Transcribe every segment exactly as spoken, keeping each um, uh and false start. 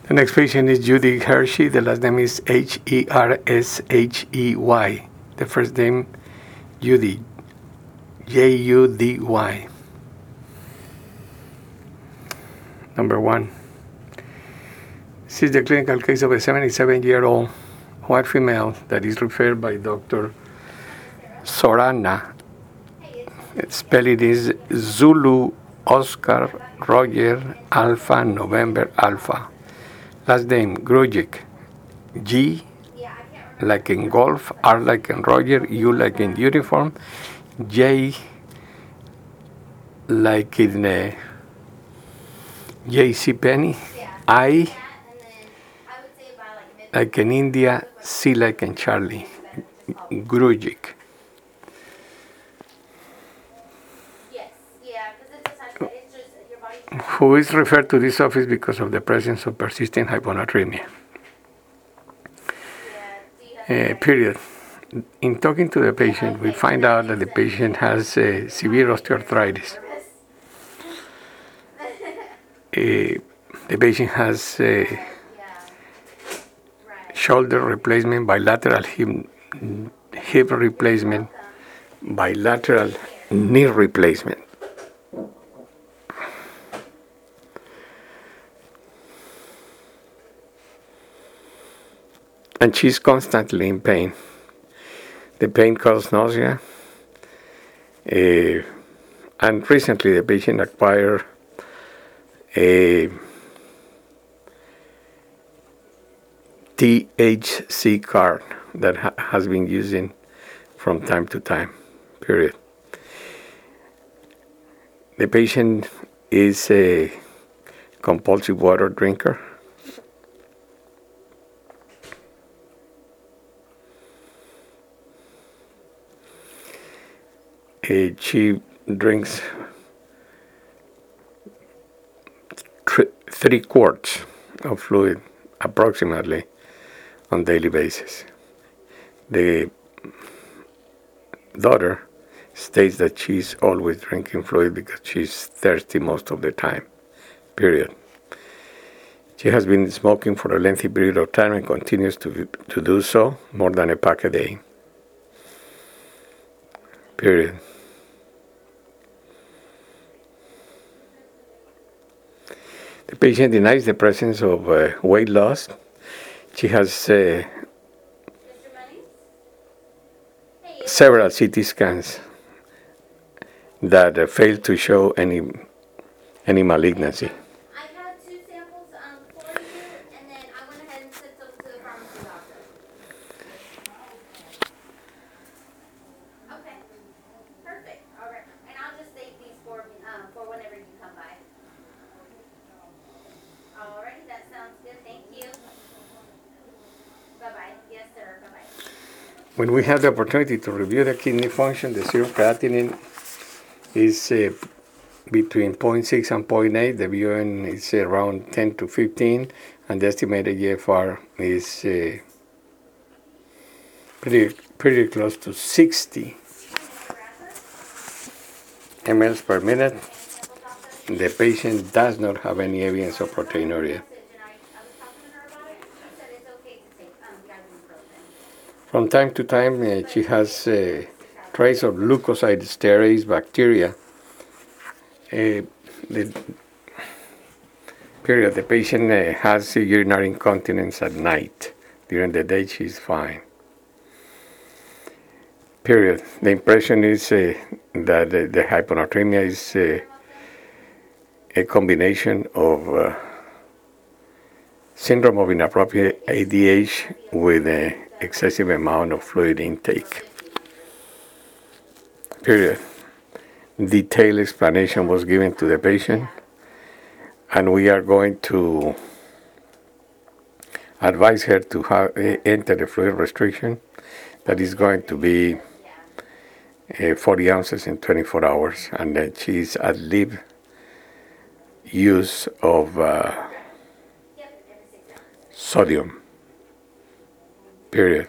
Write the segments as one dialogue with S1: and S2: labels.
S1: The next patient is Judy Hershey. The last name is H E R S H E Y. The first name, Judy, J U D Y. Number one. This is the clinical case of a seventy-seven-year-old white female that is referred by Doctor Sorana. Spelling is Zulu, Oscar, Roger, Alpha, November, Alpha. Last name, Grujic. G, like in golf, R like in Roger, U like in uniform, J like in uh, J C Penny, I like in India, C like in Charlie, Grujic. Who is referred to this office because of the presence of persistent hyponatremia. Uh, period. In talking to the patient, we find out that the patient has uh, severe osteoarthritis. Uh, the patient has uh, shoulder replacement, bilateral hip, hip replacement, bilateral knee replacement. And she's constantly in pain. The pain causes nausea. Uh, and recently the patient acquired a T H C card that ha- has been using from time to time, period. The patient is a compulsive water drinker. Uh, she drinks tr- three quarts of fluid approximately on a daily basis. The daughter states that she's always drinking fluid because she's thirsty most of the time, period. She has been smoking for a lengthy period of time and continues to, to do so, more than a pack a day, period. The patient denies the presence of uh, weight loss. She has uh, several C T scans that uh, failed to show any any malignancy.
S2: I had two samples um, for you, and then I went ahead and sent them to the pharmacy doctor. Okay, perfect. All right, and I'll just save these for um, for whenever you come by. Alrighty, that sounds good. Thank you. Bye bye. Yes, sir. Bye bye.
S1: When we have the opportunity to review the kidney function, the serum creatinine is uh, between zero point six and zero point eight. The B U N is around ten to fifteen, and the estimated G F R is uh, pretty pretty close to sixty milliliters per minute. The patient does not have any evidence of proteinuria. From time to time, uh, she has a trace of leukocytosterase bacteria. Uh, the period, the patient uh, has urinary incontinence at night. During the day, she's fine. Period. The impression is uh, that the, the hyponatremia is uh, a combination of uh, syndrome of inappropriate A D H with an excessive amount of fluid intake. Period. Detailed explanation was given to the patient, and we are going to advise her to have, uh, enter the fluid restriction that is going to be uh, forty ounces in twenty-four hours, and that she's at lib use of uh, sodium, period.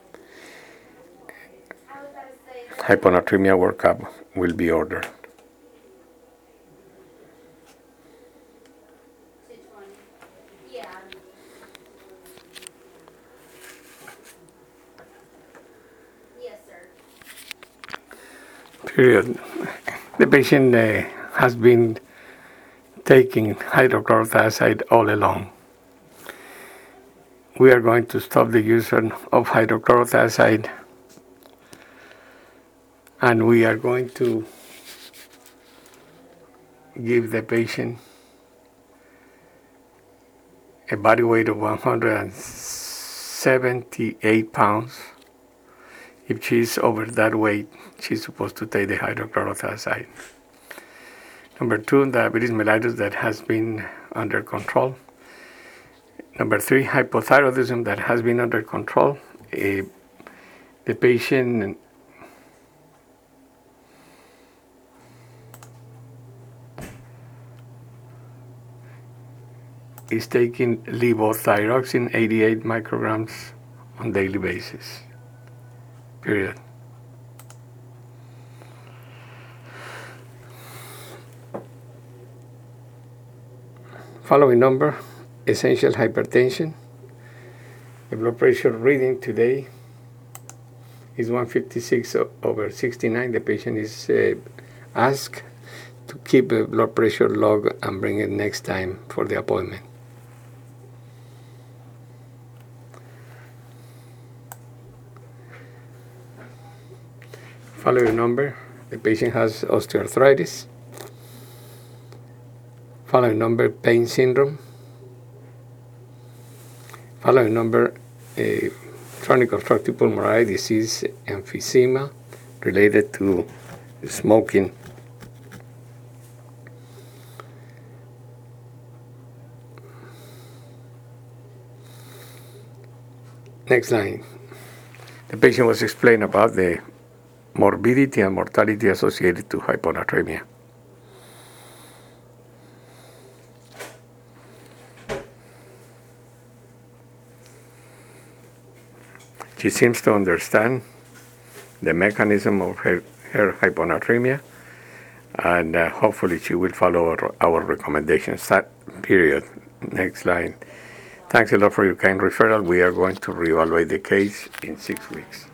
S1: Hyponatremia workup will be ordered.
S2: Yeah, Yeah. Yes, sir.
S1: Period. The patient uh, has been taking hydrochlorothiazide all along. We are going to stop the use of hydrochlorothiazide, and we are going to give the patient a body weight of one hundred seventy-eight pounds. If she's over that weight, she's supposed to take the hydrochlorothiazide. Number two, diabetes mellitus that has been under control. Number three, hypothyroidism that has been under control. Uh, the patient is taking levothyroxine eighty-eight micrograms on daily basis. Period. Following number, essential hypertension. The blood pressure reading today is one fifty-six over sixty-nine. The patient is uh, asked to keep a blood pressure log and bring it next time for the appointment. Following number, the patient has osteoarthritis. Following number, pain syndrome. Following number, uh, chronic obstructive pulmonary disease, emphysema related to smoking. Next line. The patient was explained about the morbidity and mortality associated to hyponatremia. She seems to understand the mechanism of her, her hyponatremia, and uh, hopefully she will follow our, our recommendations. That period. Next line. Thanks a lot for your kind referral. We are going to reevaluate the case in six weeks.